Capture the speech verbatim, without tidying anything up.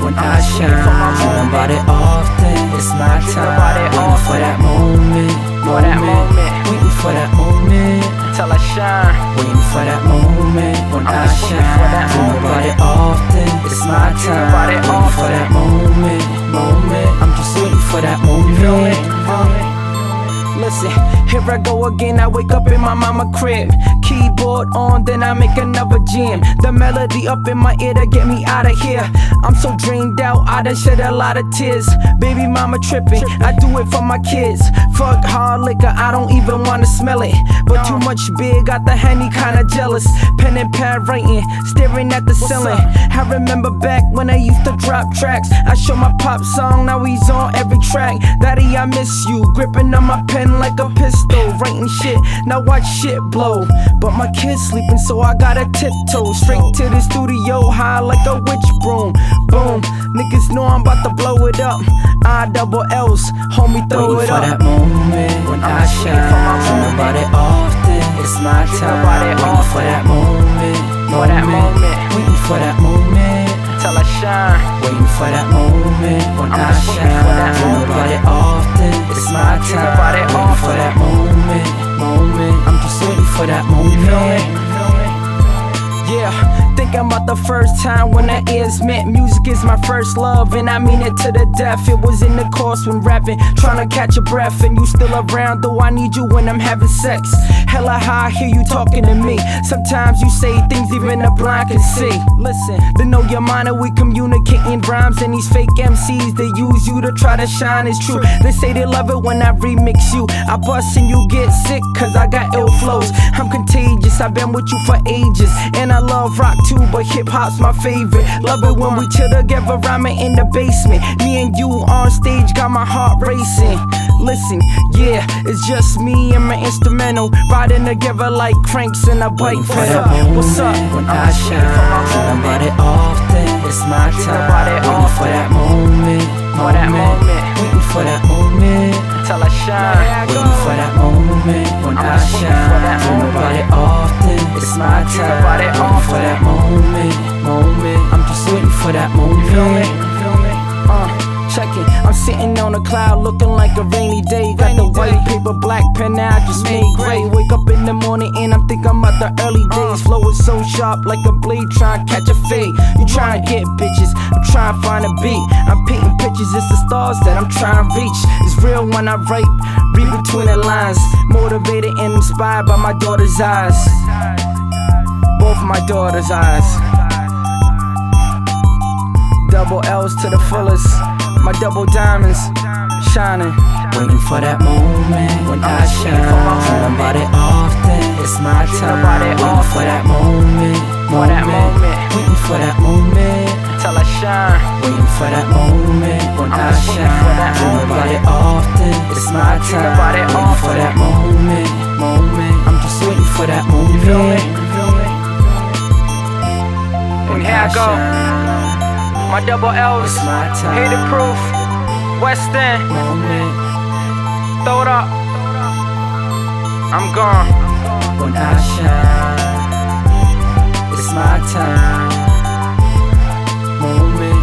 when I shine. Dream about it often, it's my time. Waiting for that moment, moment. Waiting for that moment till I shine. Waiting for that moment when I shine. Dream about it often, it's my time. Waiting for that moment, moment. I'm just waiting for that moment. Listen, here I go again, I wake up in my mama crib. Keyboard on, then I make another jam. The melody up in my ear to get me out of here. I'm so drained out, I done shed a lot of tears. Baby mama tripping, I do it for my kids. Fuck hard liquor, I don't even wanna smell it. But too much beer, got the Henny kinda jealous. Pen and pad writing, staring at the ceiling. I remember back when I used to drop tracks. I show my pop song, now he's on every track. Daddy, I miss you, gripping on my pen like a pistol, writing shit, now watch shit blow. But my kid's sleeping, so I gotta tiptoe straight to the studio, high like a witch broom. Boom, niggas know I'm about to blow it up. I double L's, homie, throw Waiting it up. for that moment when I shine. Dream about it often, it's my time. Waiting for that moment, for that moment. Waiting for that moment till I shine. Waiting for that moment when I shine. Dream about it often, it's my time. Waiting for that moment, moment. I'm just waiting for that moment. Yeah, thinking about the first time when our ears met. Music is my first love, and I mean it to the death. It was in the course when rapping, trying to catch a breath. And you still around, though I need you when I'm having sex. Hella high, I hear you talking to me. Sometimes you say things even a blind can see. Listen, to know your mind and we communicating rhymes. And these fake M Cs, they use you to try to shine, it's true. They say they love it when I remix you. I bust and you get sick, cause I got ill flows. I'm contagious, I've been with you for ages. And I love rock too, but hip hop's my favorite. Love it when we chill together, rhyming in the basement. Me and you on stage got my heart racing. Listen, yeah, it's just me and my instrumental, riding together like cranks in a bike. What's up? What's up? When I shine, dream about it often, it's my time. Waiting for that moment, for that moment. Waiting for that moment till I shine. Waiting for that moment when I shine. Dream about it often, it's my time. Waiting for that moment, moment. I'm just waiting for that moment. Uh, check it, I'm sitting on a cloud looking like a rainy day. Got the white paper, black pen, now I just made gray. Wake up in the morning and I'm thinking about the early days. Flow is so sharp like a blade, trying to catch a fade. You trying to get bitches, I'm trying to find a beat. I'm painting pictures, it's the stars that I'm trying to reach. It's real when I write, read between the lines. Motivated and inspired by my daughter's eyes. Both my daughter's eyes. Double L's to the fullest, my double diamonds shining. Waiting for that moment when I shine. Dream about it often, it's my time. Waiting for that moment, moment. Waiting for that moment till I shine. Waiting for that moment when I shine. Dream about it often, it's my time. Waiting for that moment, moment. I'm just waiting for that moment. And here I go. My double L's, Hated Proof, West End, throw it up, I'm gone. When I shine, it's my time, moment.